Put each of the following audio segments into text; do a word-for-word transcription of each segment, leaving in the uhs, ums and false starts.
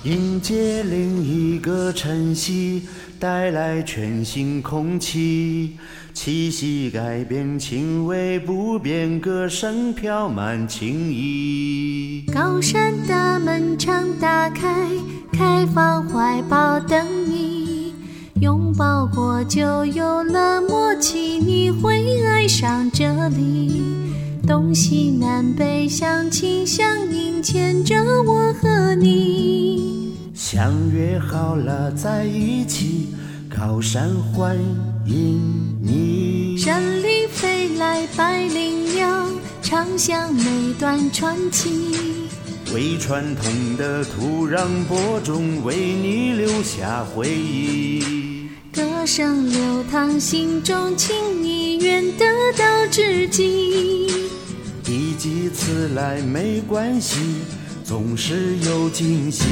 迎接另一个晨曦，带来全新空气，气息改变，情味不变，歌声飘满情意。 高山大门常打开，开放怀抱等你，拥抱过就有了默契，你会爱上这里。东西南北相亲相映，牵着我和你， 相约好了在一起，高山欢迎你。 山里飞来百灵鸟，唱响每段传奇， 为传统的土壤播种，为你留下回忆。 歌声流淌心中情意，愿得到知己。 第几次来没关系，总是有惊喜。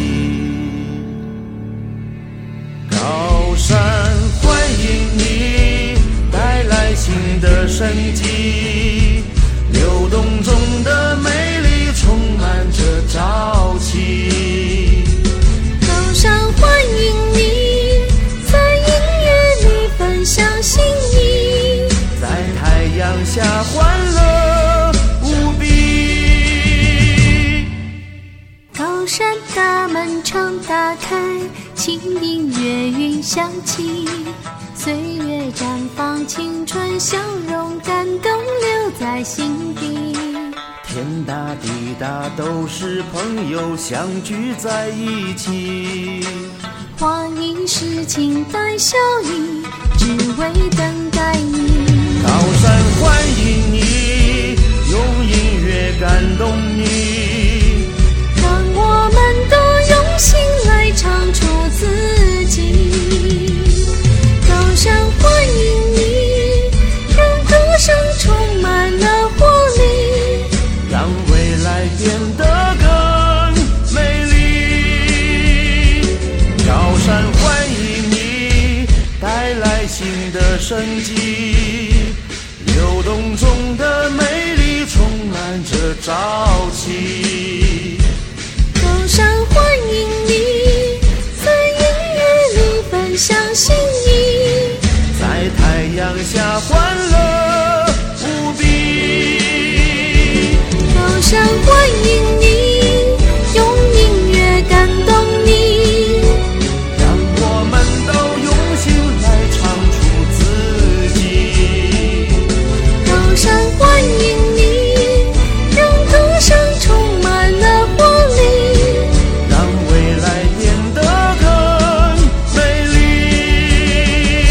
高山欢迎你，带来新的生机，流动中的美丽充满着朝气。 高山欢迎你，在音乐里分享心意， 在太阳下欢乐无比。 高山大门常打开，轻音乐云响起，岁月绽放青春笑容，感动留在心底。 天大地大都是朋友，相聚在一起。 花一世情带笑意，只为等待你。 高山欢迎你，用音乐感动你， 让我们都用心来唱出自己。高山欢迎你，让歌声充满了活力， 让未来变得更美丽。高山欢迎你，带来新的生机，流动中的美丽充满着朝气。 高山欢迎你，在音乐里分享心意， 在太阳下欢乐无比。 高山欢迎你，用音乐感动你， 让我们都用心来唱出自己。 高山欢迎你，让歌声充满了活力， 让未来变得更美丽。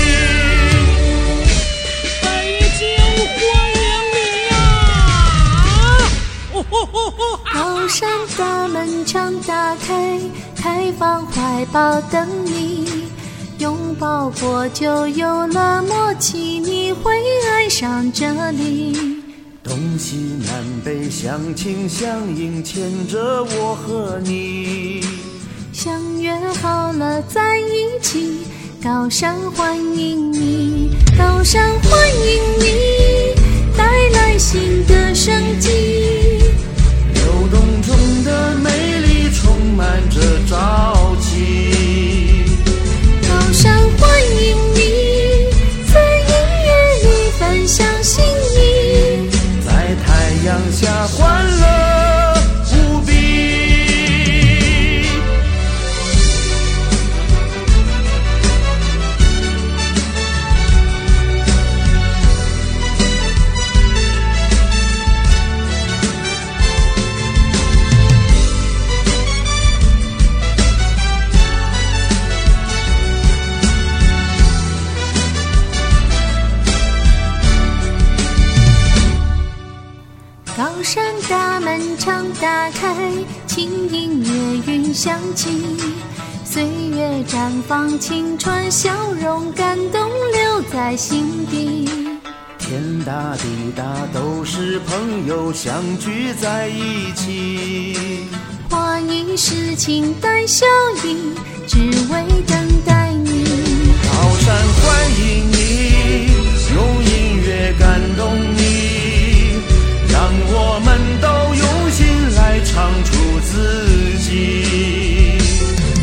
北京欢迎你呀！哦吼吼吼！ 高山大门常打开，开放怀抱等你，拥抱过就有了默契，你会爱上这里。 东西南北相亲相映，牵着我和你。 相约好了在一起，高山欢迎你，高山欢迎你，带来新的生机， 流动中的美丽充满着朝气。 高山欢迎你，在音乐里分享心意， 在太阳下欢乐无比。 高山大门常打开，轻音乐云响起，岁月绽放青春笑容，感动留在心底。 天大地大都是朋友，相聚在一起。 花一世情带笑意，只为等待你。 高山欢迎你，用音乐感动你，让我们都用心来唱出自己。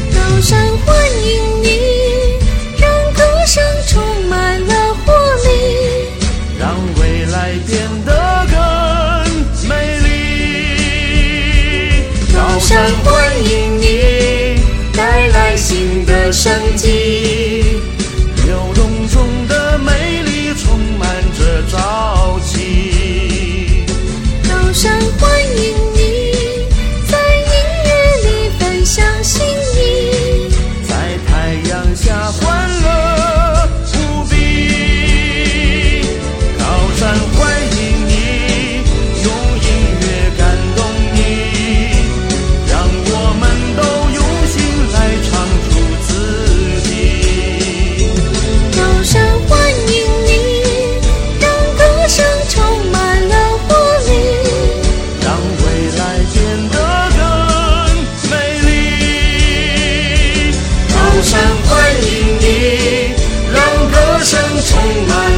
爱